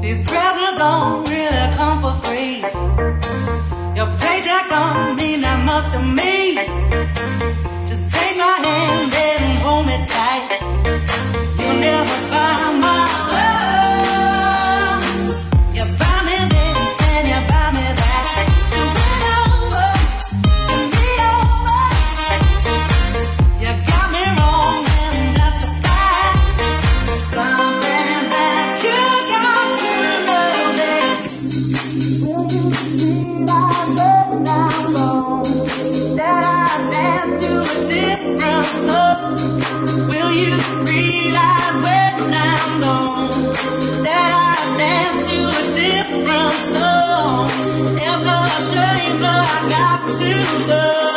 These presents don't really come for free. Your paycheck don't mean that much to me. Just take my hand and hold me tight. You'll never find my love. You buy me this and you buy me that. So bring over, bring me over. You got me wrong and that's a fact. Something that you got to know this. Will you realize that I'm wrong? That I dance to a different love. Will you realize when I'm gone that I dance to a different song? It's a shame, but I got to go.